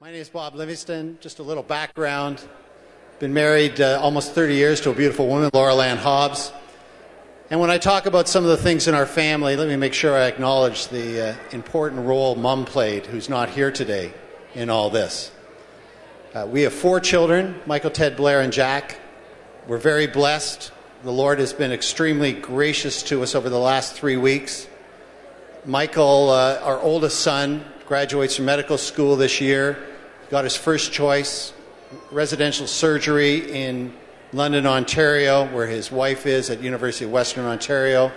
My name is Bob Livingston. Just a little background. Been married almost 30 years to a beautiful woman, Laurel Ann Hobbs. And when I talk about some of the things in our family, let me make sure I acknowledge the important role Mom played, who's not here today, in all this. We have 4 children, Michael, Ted, Blair, and Jack. We're very blessed. The Lord has been extremely gracious to us over the last 3 weeks. Michael, our oldest son, graduates from medical school this year, got his first choice, residential surgery in London, Ontario, where his wife is at University of Western Ontario.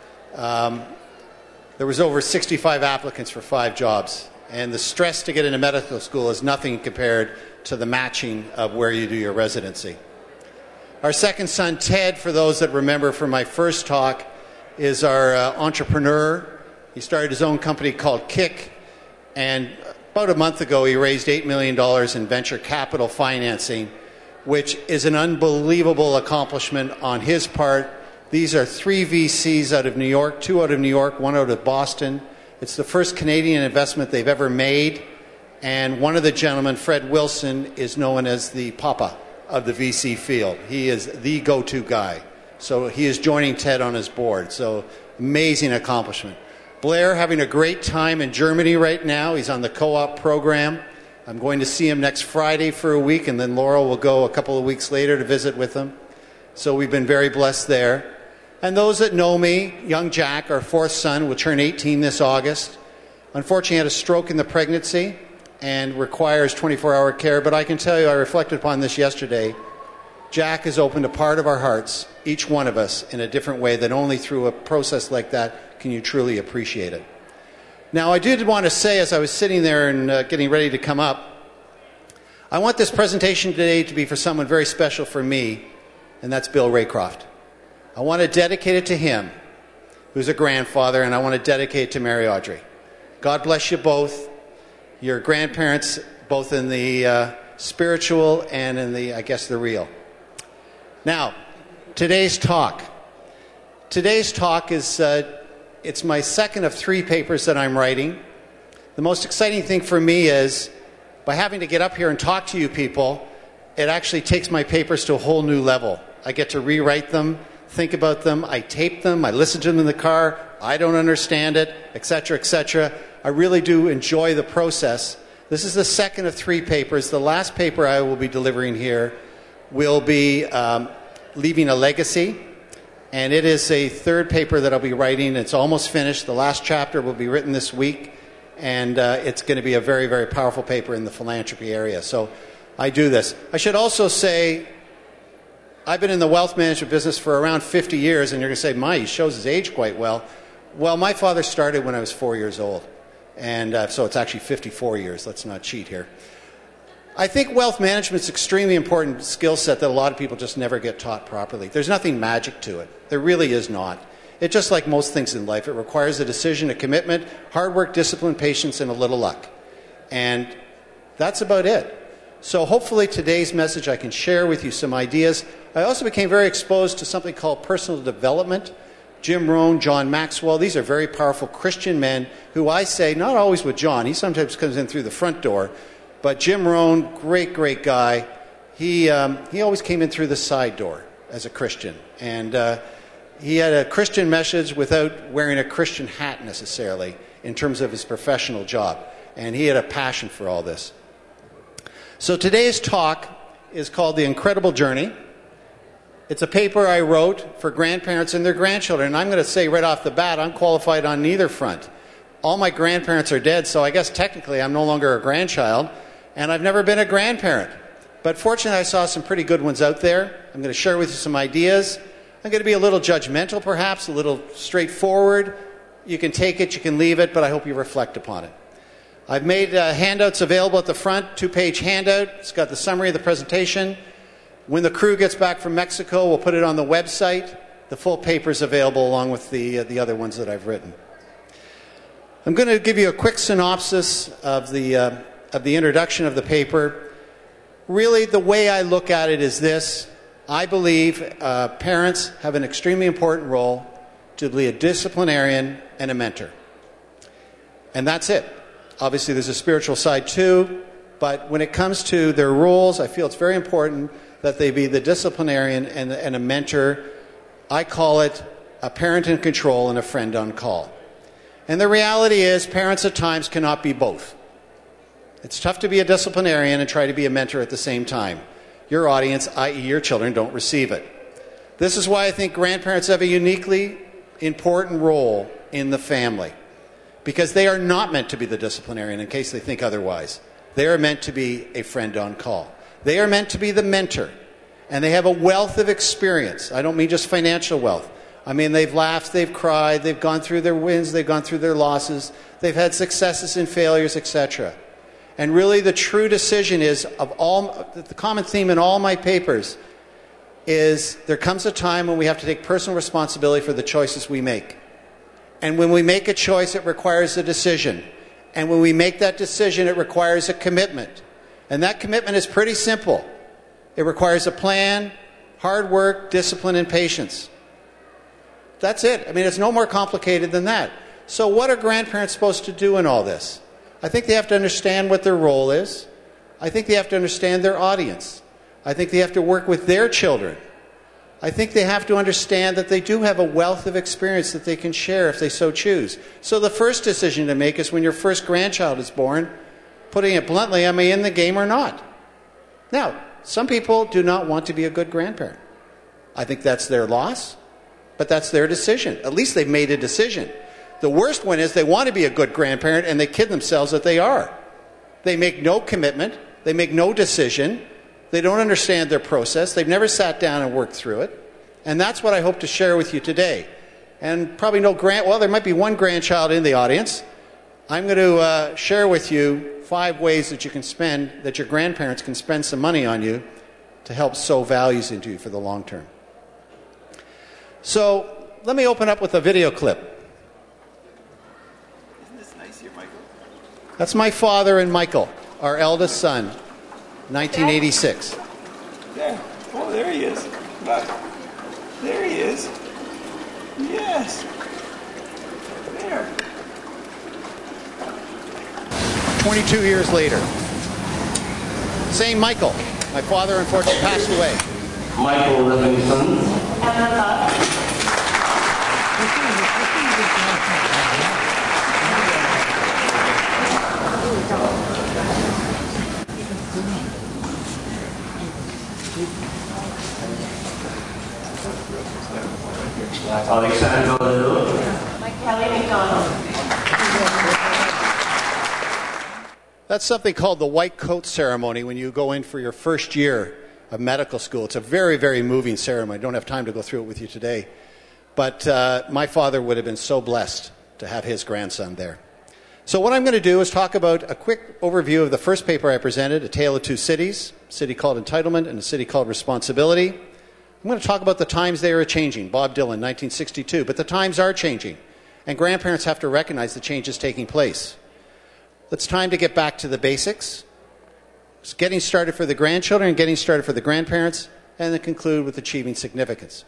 There was over 65 applicants for 5 jobs, and the stress to get into medical school is nothing compared to the matching of where you do your residency. Our second son, Ted, for those that remember from my first talk, is our entrepreneur. He started his own company called Kick, and about a month ago he raised $8 million in venture capital financing, which is an unbelievable accomplishment on his part. These are 3 VCs out of New York, 2 out of New York, 1 out of Boston. It's the first Canadian investment they've ever made, and one of the gentlemen, Fred Wilson, is known as the Papa of the VC field. He is the go-to guy. So he is joining Ted on his board. So amazing accomplishment. Blair having a great time in Germany right now. He's on the co-op program. I'm going to see him next Friday for a week, and then Laurel will go a couple of weeks later to visit with him. So we've been very blessed there. And those that know me, young Jack, our 4th son, will turn 18 this August. Unfortunately, had a stroke in the pregnancy and requires 24-hour care. But I can tell you, I reflected upon this yesterday. Jack has opened a part of our hearts, each one of us, in a different way that only through a process like that can you truly appreciate it. Now, I did want to say, as I was sitting there and getting ready to come up, I want this presentation today to be for someone very special for me, and that's Bill Raycroft. I want to dedicate it to him, who's a grandfather, and I want to dedicate it to Mary Audrey. God bless you both. Your grandparents, both in the spiritual and in the, I guess, the real. Now, today's talk. Today's talk is, it's my second of 3 papers that I'm writing. The most exciting thing for me is, by having to get up here and talk to you people, it actually takes my papers to a whole new level. I get to rewrite them, think about them, I tape them, I listen to them in the car, I don't understand it, etc., etc. I really do enjoy the process. This is the second of 3 papers. The last paper I will be delivering here will be Leaving a Legacy, and it is a 3rd paper that I'll be writing. It's almost finished. The last chapter will be written this week, and it's going to be a very, very powerful paper in the philanthropy area. So I do this. I should also say, I've been in the wealth management business for around 50 years, and you're going to say, my, he shows his age quite well. Well, my father started when I was 4 years old, and so it's actually 54 years. Let's not cheat here. I think wealth management is an extremely important skill set that a lot of people just never get taught properly. There's nothing magic to it. There really is not. It's just like most things in life. It requires a decision, a commitment, hard work, discipline, patience, and a little luck. And that's about it. So hopefully today's message I can share with you some ideas. I also became very exposed to something called personal development. Jim Rohn, John Maxwell, these are very powerful Christian men who I say, not always with John, he sometimes comes in through the front door, but Jim Rohn, great, great guy, he always came in through the side door as a Christian. And he had a Christian message without wearing a Christian hat necessarily in terms of his professional job. And he had a passion for all this. So today's talk is called The Incredible Journey. It's a paper I wrote for grandparents and their grandchildren. And I'm going to say right off the bat, I'm qualified on neither front. All my grandparents are dead, so I guess technically I'm no longer a grandchild. And I've never been a grandparent. But fortunately, I saw some pretty good ones out there. I'm going to share with you some ideas. I'm going to be a little judgmental, perhaps, a little straightforward. You can take it, you can leave it, but I hope you reflect upon it. I've made handouts available at the front, 2-page handout. It's got the summary of the presentation. When the crew gets back from Mexico, we'll put it on the website. The full paper is available along with the other ones that I've written. I'm going to give you a quick synopsis of the introduction of the paper. Really, the way I look at it is this. I believe parents have an extremely important role to be a disciplinarian and a mentor. And that's it. Obviously, there's a spiritual side too, But when it comes to their roles, I feel it's very important that they be the disciplinarian and a mentor. I call it a parent in control and a friend on call. And the reality is, parents at times cannot be both. It's tough to be a disciplinarian and try to be a mentor at the same time. Your audience, i.e. your children, don't receive it. This is why I think grandparents have a uniquely important role in the family. Because they are not meant to be the disciplinarian, in case they think otherwise. They are meant to be a friend on call. They are meant to be the mentor. And they have a wealth of experience. I don't mean just financial wealth. I mean, they've laughed, they've cried, they've gone through their wins, they've gone through their losses, they've had successes and failures, etc. And really the true decision is, the common theme in all my papers is there comes a time when we have to take personal responsibility for the choices we make. And when we make a choice, it requires a decision. And when we make that decision, it requires a commitment. And that commitment is pretty simple. It requires a plan, hard work, discipline, and patience. That's it. I mean, it's no more complicated than that. So what are grandparents supposed to do in all this? I think they have to understand what their role is. I think they have to understand their audience. I think they have to work with their children. I think they have to understand that they do have a wealth of experience that they can share if they so choose. So the first decision to make is when your first grandchild is born, putting it bluntly, am I in the game or not? Now, some people do not want to be a good grandparent. I think that's their loss, but that's their decision. At least they've made a decision. The worst one is they want to be a good grandparent and they kid themselves that they are. They make no commitment. They make no decision. They don't understand their process. They've never sat down and worked through it. And that's what I hope to share with you today. And probably there might be one grandchild in the audience. I'm going to share with you 5 ways that that your grandparents can spend some money on you to help sow values into you for the long term. So let me open up with a video clip. Isn't this nice here, Michael? That's my father and Michael, our eldest son, 1986. There. Oh, there he is. Look. There he is. Yes. There. 22 years later. Same Michael. My father unfortunately passed away. Michael Livingston. Alexander Little. Kelly McDonald. That's something called the white coat ceremony when you go in for your first year of medical school. It's a very, very moving ceremony. I don't have time to go through it with you today. But my father would have been so blessed to have his grandson there. So what I'm going to do is talk about a quick overview of the first paper I presented, A Tale of Two Cities, a city called Entitlement and a city called Responsibility. I'm going to talk about the times they are changing, Bob Dylan, 1962. But the times are changing, and grandparents have to recognize the change is taking place. It's time to get back to the basics. It's getting started for the grandchildren, getting started for the grandparents, and then conclude with achieving significance.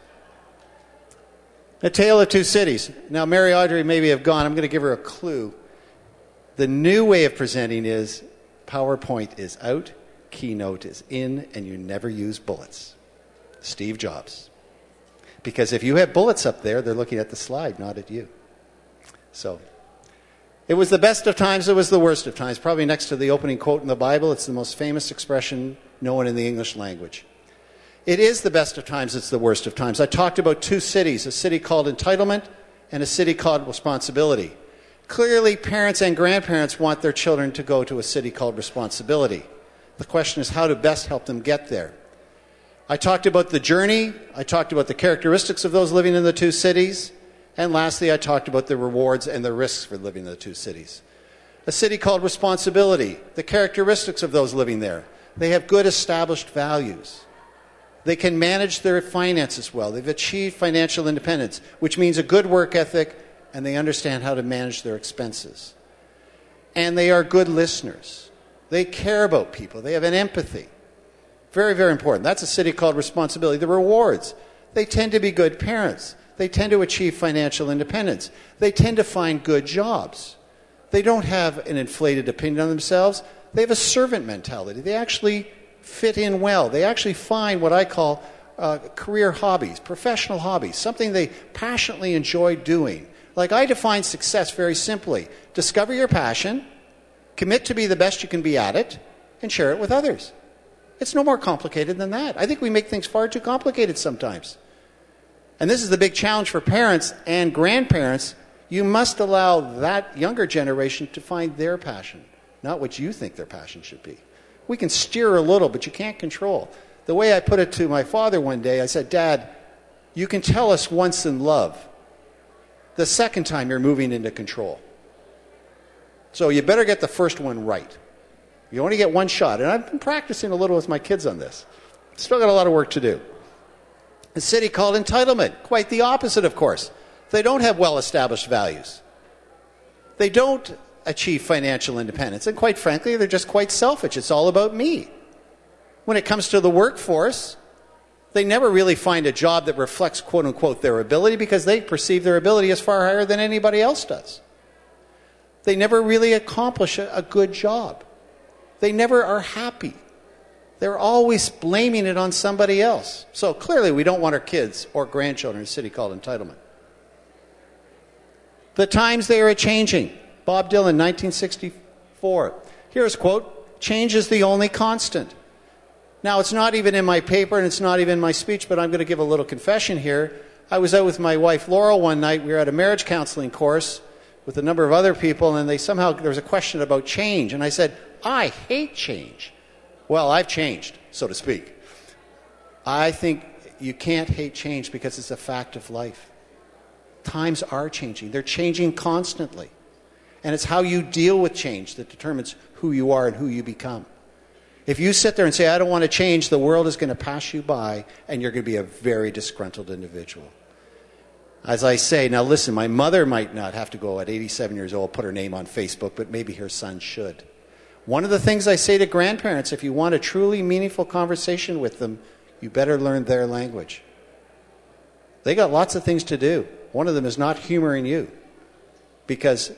A Tale of Two Cities. Now, Mary Audrey maybe have gone. I'm going to give her a clue. The new way of presenting is PowerPoint is out, Keynote is in, and you never use bullets. Steve Jobs. Because if you have bullets up there, they're looking at the slide, not at you. So, it was the best of times, it was the worst of times. Probably next to the opening quote in the Bible, it's the most famous expression known in the English language. It is the best of times, it's the worst of times. I talked about 2 cities, a city called Entitlement and a city called Responsibility. Clearly, parents and grandparents want their children to go to a city called Responsibility. The question is how to best help them get there. I talked about the journey, I talked about the characteristics of those living in the 2 cities, and lastly, I talked about the rewards and the risks for living in the 2 cities. A city called Responsibility, the characteristics of those living there. They have good established values. They can manage their finances well. They've achieved financial independence, which means a good work ethic, and they understand how to manage their expenses. And they are good listeners. They care about people. They have an empathy. Very, very important. That's a city called Responsibility. The rewards. They tend to be good parents. They tend to achieve financial independence. They tend to find good jobs. They don't have an inflated opinion on themselves. they have a servant mentality. They actually fit in well. They actually find what I call career hobbies, professional hobbies, something they passionately enjoy doing. Like I define success very simply. Discover your passion, commit to be the best you can be at it, and share it with others. It's no more complicated than that. I think we make things far too complicated sometimes. And this is the big challenge for parents and grandparents. You must allow that younger generation to find their passion, not what you think their passion should be. We can steer a little, but you can't control. The way I put it to my father one day, I said, Dad, you can tell us once in love. The second time you're moving into control. So you better get the first one right. You only get one shot. And I've been practicing a little with my kids on this. Still got a lot of work to do. A city called entitlement. Quite the opposite, of course. They don't have well-established values. They don't achieve financial independence. And quite frankly, they're just quite selfish. It's all about me. When it comes to the workforce, they never really find a job that reflects, quote-unquote, their ability because they perceive their ability as far higher than anybody else does. They never really accomplish a good job. They never are happy. They're always blaming it on somebody else. So clearly we don't want our kids or grandchildren in a city called entitlement. The times they are a-changing. Bob Dylan, 1964. Here's a quote, "Change is the only constant." Now, it's not even in my paper and it's not even in my speech, but I'm going to give a little confession here. I was out with my wife Laurel one night. We were at a marriage counseling course with a number of other people, and there was a question about change. And I said, I hate change. Well, I've changed, so to speak. I think you can't hate change because it's a fact of life. Times are changing. They're changing constantly. And it's how you deal with change that determines who you are and who you become. If you sit there and say, I don't want to change, the world is going to pass you by, and you're going to be a very disgruntled individual. As I say, now listen, my mother might not have to go at 87 years old, put her name on Facebook, but maybe her son should. One of the things I say to grandparents, if you want a truly meaningful conversation with them, you better learn their language. They got lots of things to do. One of them is not humoring you, because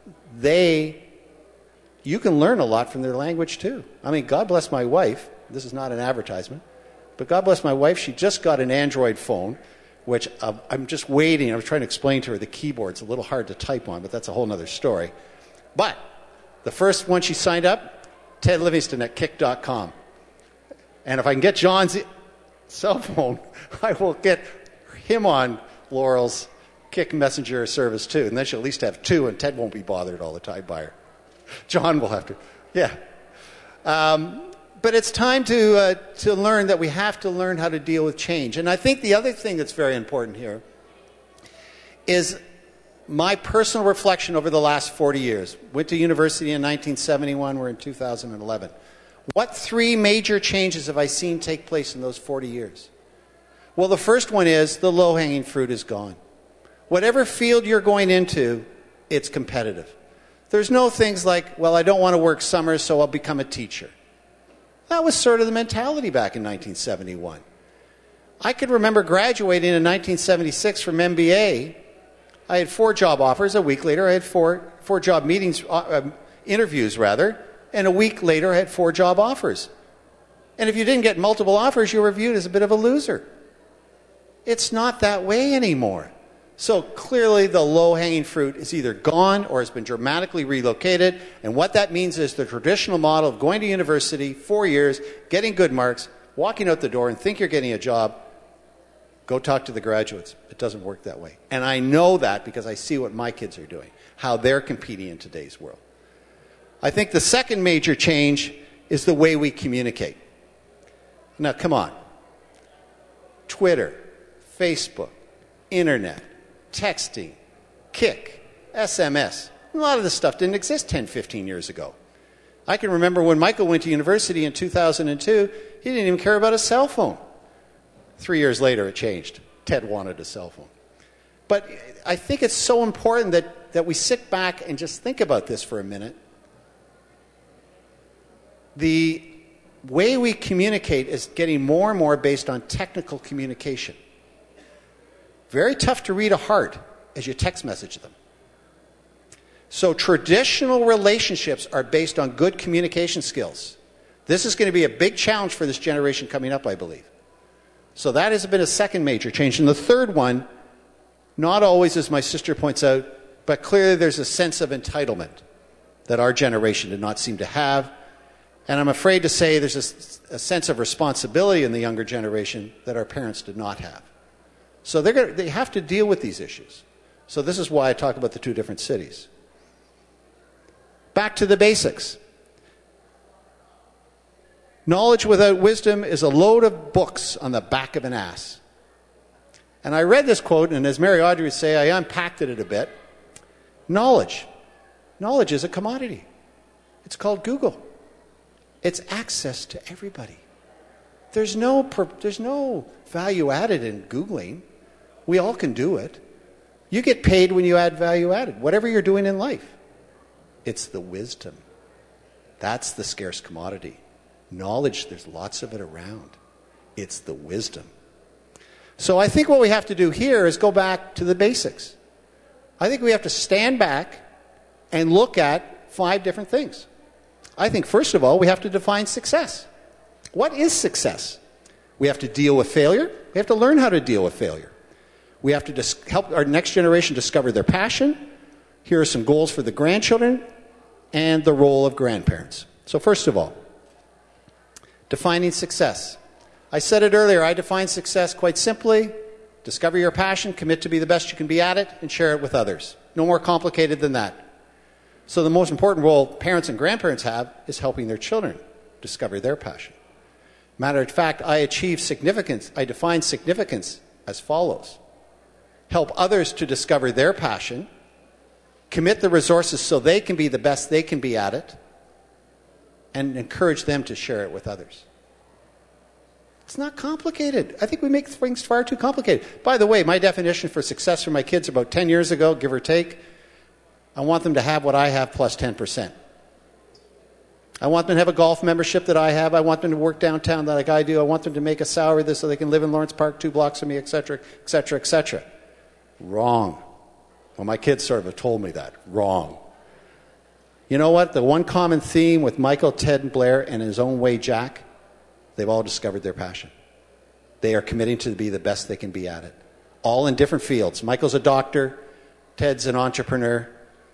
you can learn a lot from their language too. I mean, God bless my wife. This is not an advertisement, but God bless my wife. She just got an Android phone, which I'm just waiting. I was trying to explain to her the keyboard's a little hard to type on, but that's a whole other story. But the first one she signed up, Ted Livingston at Kick.com. And if I can get John's cell phone, I will get him on Laurel's Kick Messenger service too. And then she'll at least have two, and Ted won't be bothered all the time by her. John will have to. Yeah. But it's time to learn that we have to learn how to deal with change. And I think the other thing that's very important here is my personal reflection over the last 40 years. Went to university in 1971. We're in 2011. What three major changes have I seen take place in those 40 years? Well, the first one is the low-hanging fruit is gone. Whatever field you're going into, it's competitive. There's no things like, well, I don't want to work summers, so I'll become a teacher. That was sort of the mentality back in 1971. I could remember graduating in 1976 from MBA. I had 4 job offers. A week later, I had four job interviews, and a week later, I had 4 job offers. And if you didn't get multiple offers, you were viewed as a bit of a loser. It's not that way anymore. So clearly the low-hanging fruit is either gone or has been dramatically relocated. And what that means is the traditional model of going to university, 4 years, getting good marks, walking out the door and think you're getting a job, go talk to the graduates. It doesn't work that way. And I know that because I see what my kids are doing, how they're competing in today's world. I think the second major change is the way we communicate. Now, come on. Twitter, Facebook, Internet, texting, Kik, SMS. A lot of this stuff didn't exist 10, 15 years ago. I can remember when Michael went to university in 2002, he didn't even care about a cell phone. 3 years later, it changed. Ted wanted a cell phone. But I think it's so important that we sit back and just think about this for a minute. The way we communicate is getting more and more based on technical communication. Very tough to read a heart as you text message them. So traditional relationships are based on good communication skills. This is going to be a big challenge for this generation coming up, I believe. So that has been a second major change. And the third one, not always, as my sister points out, but clearly there's a sense of entitlement that our generation did not seem to have. And I'm afraid to say there's a sense of responsibility in the younger generation that our parents did not have. So they have to deal with these issues. So this is why I talk about the two different cities. Back to the basics. Knowledge without wisdom is a load of books on the back of an ass. And I read this quote, and as Mary Audrey would say, I unpacked it a bit. Knowledge is a commodity. It's called Google. It's access to everybody. There's no value added in Googling. We all can do it. You get paid when you add value added, whatever you're doing in life. It's the wisdom. That's the scarce commodity. Knowledge, there's lots of it around. It's the wisdom. So I think what we have to do here is go back to the basics. I think we have to stand back and look at 5 different things. I think, first of all, we have to define success. What is success? We have to deal with failure. We have to learn how to deal with failure. We have to help our next generation discover their passion. Here are some goals for the grandchildren and the role of grandparents. So first of all, defining success. I said it earlier, I define success quite simply. Discover your passion, commit to be the best you can be at it, and share it with others. No more complicated than that. So the most important role parents and grandparents have is helping their children discover their passion. Matter of fact, I define significance as follows. Help others to discover their passion, commit the resources so they can be the best they can be at it, and encourage them to share it with others. It's not complicated. I think we make things far too complicated. By the way, my definition for success for my kids about 10 years ago, give or take, I want them to have what I have plus 10%. I want them to have a golf membership that I have. I want them to work downtown like I do. I want them to make a salary this so they can live in Lawrence Park 2 blocks from me, etc., etc., etc. Wrong. Well, my kids sort of have told me that. Wrong. You know what? The one common theme with Michael, Ted, and Blair, and in his own way, Jack, they've all discovered their passion. They are committing to be the best they can be at it. All in different fields. Michael's a doctor. Ted's an entrepreneur.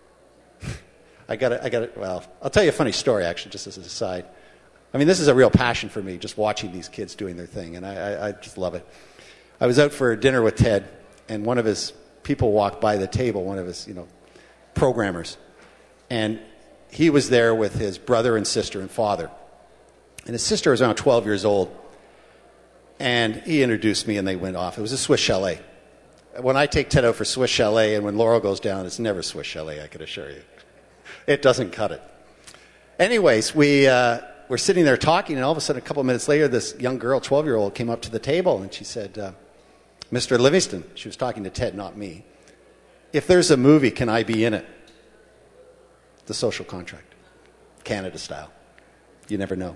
Well, I'll tell you a funny story, actually, just as an aside. I mean, this is a real passion for me, just watching these kids doing their thing, and I just love it. I was out for dinner with Ted, and one of his people walked by the table, one of his, programmers, and he was there with his brother and sister and father. And his sister was around 12 years old, and he introduced me, and they went off. It was a Swiss Chalet. When I take Ted out for Swiss Chalet, and when Laurel goes down, it's never Swiss Chalet, I can assure you. It doesn't cut it. Anyways, we're sitting there talking, and all of a sudden, a couple of minutes later, this young girl, 12-year-old, came up to the table, and she said, Mr. Livingston, she was talking to Ted, not me, if there's a movie, can I be in it? The Social Contract, Canada style. You never know.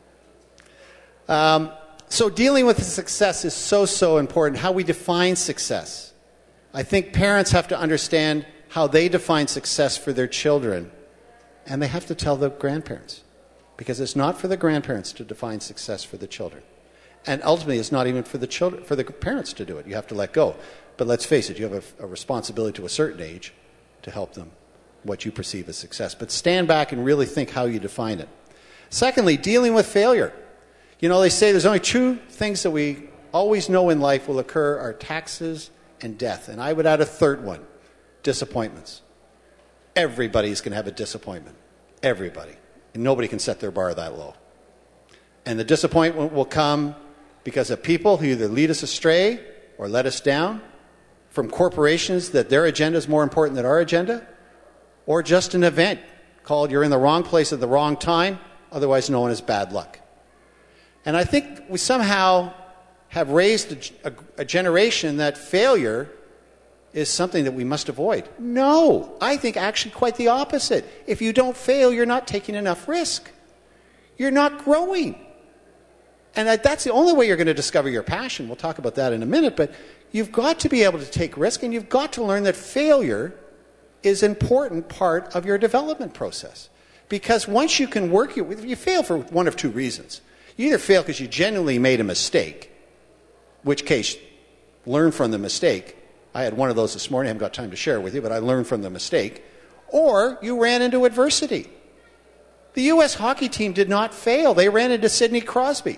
So dealing with success is so important, how we define success. I think parents have to understand how they define success for their children, and they have to tell the grandparents, because it's not for the grandparents to define success for the children. And ultimately, it's not even for the parents to do it. You have to let go. But let's face it, you have a responsibility to a certain age to help them what you perceive as success. But stand back and really think how you define it. Secondly, dealing with failure. They say there's only 2 things that we always know in life will occur are taxes and death. And I would add a third one, disappointments. Everybody's going to have a disappointment. Everybody. And nobody can set their bar that low. And the disappointment will come because of people who either lead us astray or let us down, from corporations that their agenda is more important than our agenda, or just an event called you're in the wrong place at the wrong time, otherwise known as bad luck. And I think we somehow have raised a generation that failure is something that we must avoid. No, I think actually quite the opposite. If you don't fail, you're not taking enough risk. You're not growing. And that's the only way you're going to discover your passion. We'll talk about that in a minute, but you've got to be able to take risk, and you've got to learn that failure is an important part of your development process. Because once you can work, you fail for one of two reasons. You either fail because you genuinely made a mistake, in which case, learn from the mistake. I had one of those this morning. I haven't got time to share it with you, but I learned from the mistake. Or you ran into adversity. The U.S. hockey team did not fail. They ran into Sidney Crosby.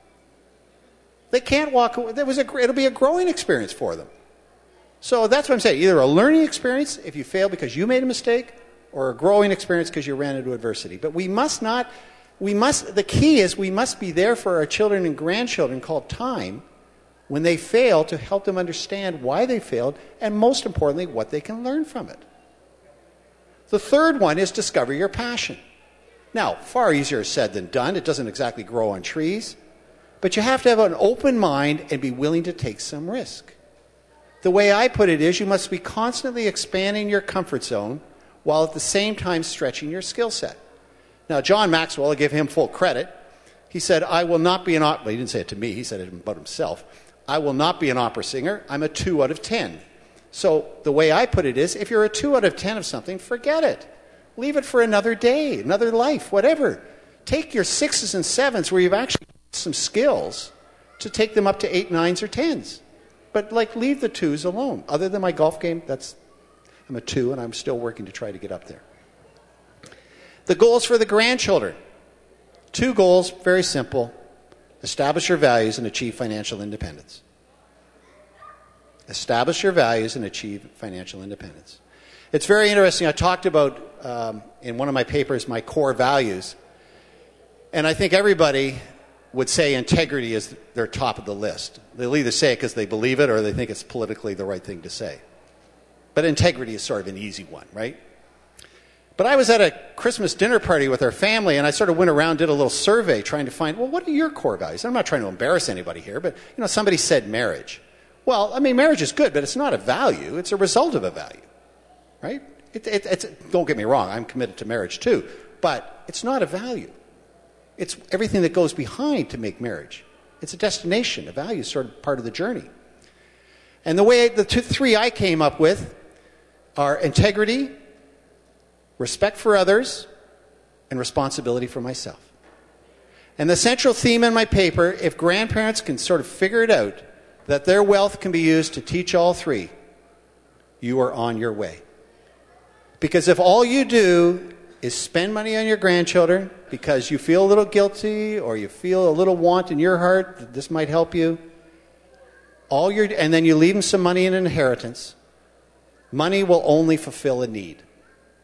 They can't walk away. It'll be a growing experience for them. So that's what I'm saying. Either a learning experience if you fail because you made a mistake, or a growing experience because you ran into adversity. But the key is we must be there for our children and grandchildren, called time, when they fail, to help them understand why they failed, and most importantly, what they can learn from it. The third one is discover your passion. Now, far easier said than done. It doesn't exactly grow on trees. But you have to have an open mind and be willing to take some risk. The way I put it is you must be constantly expanding your comfort zone while at the same time stretching your skill set. Now, John Maxwell, I give him full credit. He said, I will not be well, he didn't say it to me. He said it about himself. I will not be an opera singer. I'm a 2 out of 10. So the way I put it is, if you're a 2 out of 10 of something, forget it. Leave it for another day, another life, whatever. Take your 6s and 7s where you've actually got some skills to take them up to 8, 9s, or 10s. But leave the 2s alone. Other than my golf game, I'm a 2 and I'm still working to try to get up there. The goals for the grandchildren. 2 goals, very simple. Establish your values and achieve financial independence. Establish your values and achieve financial independence. It's very interesting. I talked about, in one of my papers, my core values. And I think everybody would say integrity is their top of the list. They'll either say it because they believe it or they think it's politically the right thing to say. But integrity is sort of an easy one, right? But I was at a Christmas dinner party with our family, and I sort of went around, did a little survey trying to find, well, what are your core values? I'm not trying to embarrass anybody here, but somebody said marriage. Well, I mean, marriage is good, but it's not a value. It's a result of a value, right? Don't get me wrong, I'm committed to marriage too, but it's not a value. It's everything that goes behind to make marriage. It's a destination. A value is sort of part of the journey. And the 3 I came up with are integrity, respect for others, and responsibility for myself. And the central theme in my paper, if grandparents can sort of figure it out, that their wealth can be used to teach all 3, you are on your way. Because if all you do is spend money on your grandchildren because you feel a little guilty or you feel a little want in your heart that this might help you, and then you leave them some money in inheritance, money will only fulfill a need.